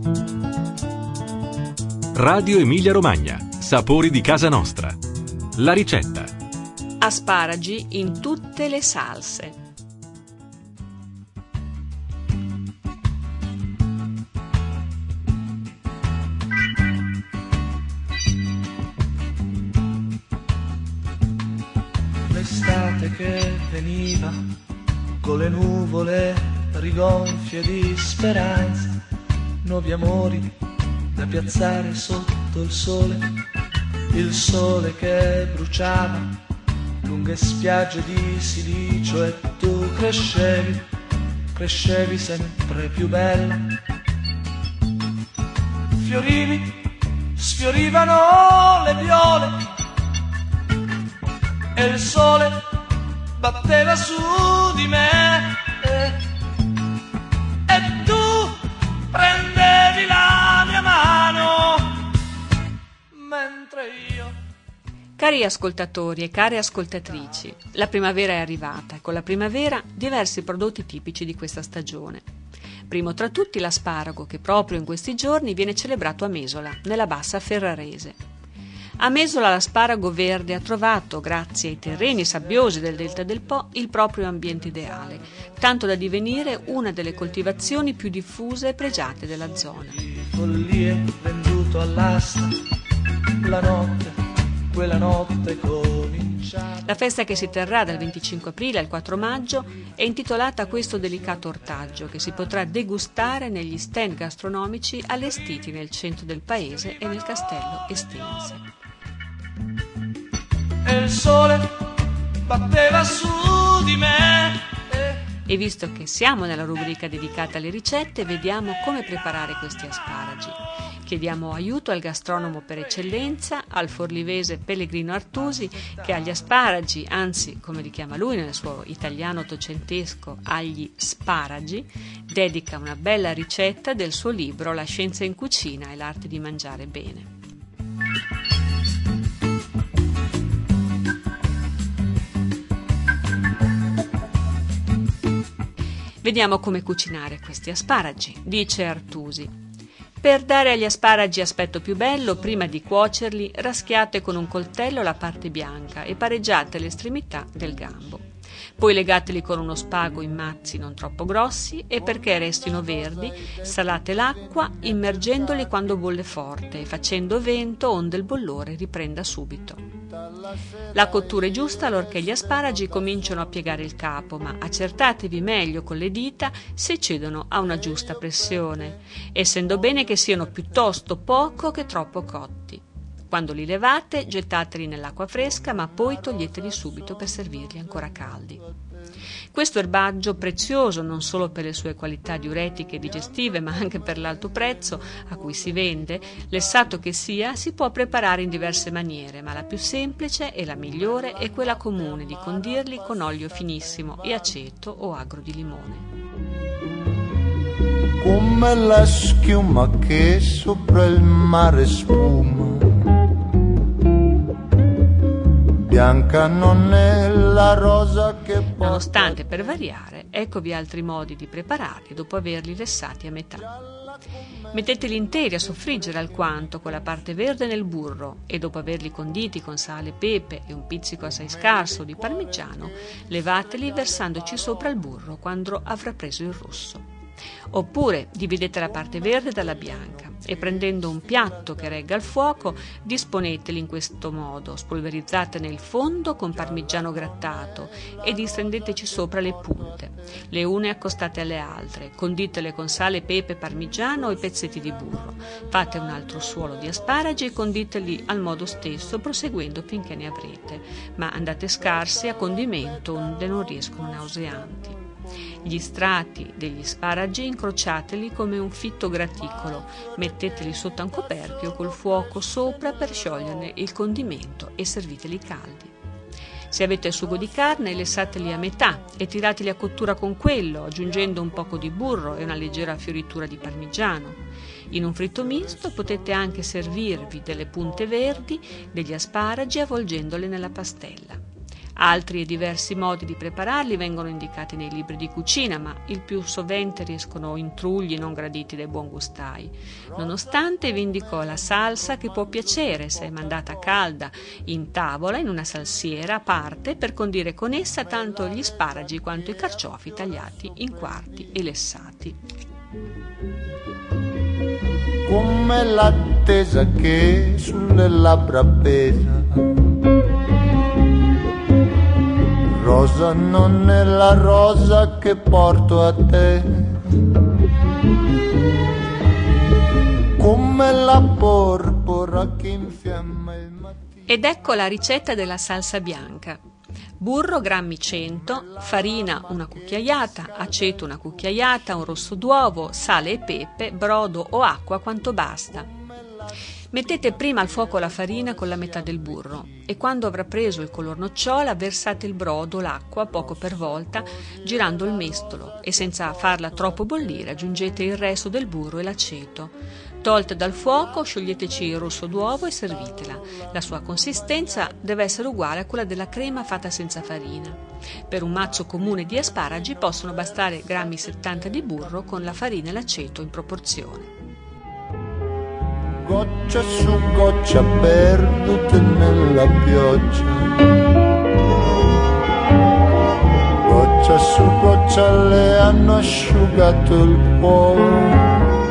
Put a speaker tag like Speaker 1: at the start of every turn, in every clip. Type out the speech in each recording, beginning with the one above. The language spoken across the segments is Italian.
Speaker 1: Radio Emilia Romagna, sapori di casa nostra. La ricetta.
Speaker 2: Asparagi in tutte le salse.
Speaker 3: L'estate che veniva con le nuvole rigonfie di speranza, nuovi amori da piazzare sotto il sole che bruciava lunghe spiagge di silicio, e tu crescevi sempre più bella. Sfiorivano le viole e il sole batteva su di me, e tu prendevi la mia mano mentre io...
Speaker 2: Cari ascoltatori e care ascoltatrici, la primavera è arrivata e con la primavera diversi prodotti tipici di questa stagione. Primo tra tutti l'asparago, che proprio in questi giorni viene celebrato a Mesola, nella bassa ferrarese. A Mesola l'asparago verde ha trovato, grazie ai terreni sabbiosi del delta del Po, il proprio ambiente ideale, tanto da divenire una delle coltivazioni più diffuse e pregiate della zona.
Speaker 3: Follie venduto all'asta, quella notte cominciata.
Speaker 2: La festa, che si terrà dal 25 aprile al 4 maggio, è intitolata a questo delicato ortaggio che si potrà degustare negli stand gastronomici allestiti nel centro del paese e nel castello Estense.
Speaker 3: E il sole batteva su di me.
Speaker 2: E visto che siamo nella rubrica dedicata alle ricette, vediamo come preparare questi asparagi. Chiediamo aiuto al gastronomo per eccellenza, al forlivese Pellegrino Artusi, che agli asparagi, anzi come li chiama lui nel suo italiano ottocentesco, agli sparagi, dedica una bella ricetta del suo libro La scienza in cucina e l'arte di mangiare bene. Vediamo come cucinare questi asparagi, dice Artusi. Per dare agli asparagi aspetto più bello, prima di cuocerli, raschiate con un coltello la parte bianca e pareggiate le estremità del gambo. Poi legateli con uno spago in mazzi non troppo grossi e, perché restino verdi, salate l'acqua immergendoli quando bolle forte e facendo vento onde il bollore riprenda subito. La cottura è giusta allorché gli asparagi cominciano a piegare il capo, ma accertatevi meglio con le dita se cedono a una giusta pressione, essendo bene che siano piuttosto poco che troppo cotti. Quando li levate, gettateli nell'acqua fresca, ma poi toglieteli subito per servirli ancora caldi. Questo erbaggio, prezioso non solo per le sue qualità diuretiche e digestive, ma anche per l'alto prezzo a cui si vende, lessato che sia, si può preparare in diverse maniere, ma la più semplice e la migliore è quella comune di condirli con olio finissimo e aceto o agro di limone.
Speaker 4: Come la schiuma che sopra il mare spuma, bianca non è la rosa che porta.
Speaker 2: Nonostante, per variare, eccovi altri modi di prepararli dopo averli lessati a metà. Metteteli interi a soffriggere alquanto con la parte verde nel burro e, dopo averli conditi con sale, pepe e un pizzico assai scarso di parmigiano, levateli versandoci sopra il burro quando avrà preso il rosso. Oppure dividete la parte verde dalla bianca e, prendendo un piatto che regga il fuoco, disponeteli in questo modo: spolverizzatene il fondo con parmigiano grattato e distendeteci sopra le punte, le une accostate alle altre, conditele con sale, pepe, parmigiano e pezzetti di burro. Fate un altro suolo di asparagi e conditeli al modo stesso, proseguendo finché ne avrete, ma andate scarsi a condimento onde non riescono nauseanti. Gli strati degli asparagi incrociateli come un fitto graticolo, metteteli sotto un coperchio col fuoco sopra per scioglierne il condimento e serviteli caldi. Se avete il sugo di carne, lessateli a metà e tirateli a cottura con quello, aggiungendo un poco di burro e una leggera fioritura di parmigiano. In un fritto misto potete anche servirvi delle punte verdi degli asparagi avvolgendole nella pastella. Altri e diversi modi di prepararli vengono indicati nei libri di cucina, ma il più sovente riescono intrugli non graditi dai buongustai. Nonostante, vi indicò la salsa che può piacere se è mandata calda in tavola in una salsiera a parte per condire con essa tanto gli asparagi quanto i carciofi tagliati in quarti e lessati.
Speaker 4: Come l'attesa che sulle labbra pesa, rosa non è la rosa che porto a te, come la porpora che infiamma il mattino.
Speaker 2: Ed ecco la ricetta della salsa bianca. Burro grammi 100, farina una cucchiaiata, aceto una cucchiaiata, un rosso d'uovo, sale e pepe, brodo o acqua quanto basta. Mettete prima al fuoco la farina con la metà del burro e quando avrà preso il color nocciola versate il brodo, l'acqua poco per volta, girando il mestolo e senza farla troppo bollire aggiungete il resto del burro e l'aceto. Tolte dal fuoco scioglieteci il rosso d'uovo e servitela. La sua consistenza deve essere uguale a quella della crema fatta senza farina. Per un mazzo comune di asparagi possono bastare grammi 70 di burro con la farina e l'aceto in proporzione.
Speaker 4: Goccia su goccia perdute nella pioggia, goccia su goccia le hanno asciugato il cuore.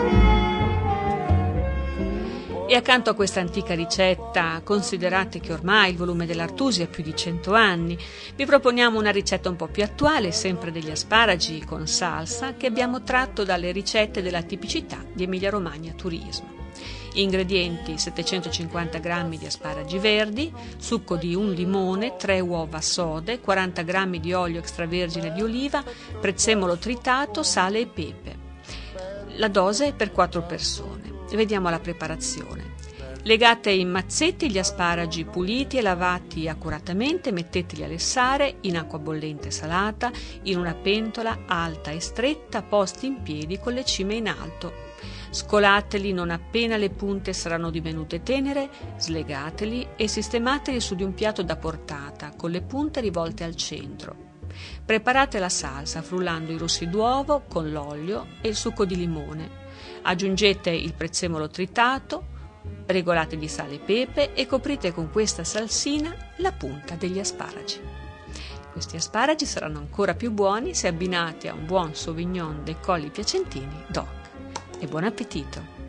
Speaker 2: E accanto a questa antica ricetta, considerate che ormai il volume dell'Artusi ha più di 100 anni, vi proponiamo una ricetta un po' più attuale, sempre degli asparagi con salsa, che abbiamo tratto dalle ricette della tipicità di Emilia-Romagna Turismo. Ingredienti: 750 g di asparagi verdi, succo di un limone, 3 uova sode, 40 g di olio extravergine di oliva, prezzemolo tritato, sale e pepe. La dose è per 4 persone. Vediamo la preparazione. Legate in mazzetti gli asparagi puliti e lavati accuratamente, metteteli a lessare in acqua bollente salata in una pentola alta e stretta, posti in piedi con le cime in alto. Scolateli non appena le punte saranno divenute tenere, slegateli e sistemateli su di un piatto da portata, con le punte rivolte al centro. Preparate la salsa frullando i rossi d'uovo con l'olio e il succo di limone. Aggiungete il prezzemolo tritato, regolate di sale e pepe e coprite con questa salsina la punta degli asparagi. Questi asparagi saranno ancora più buoni se abbinati a un buon Sauvignon dei Colli Piacentini DOC. E buon appetito!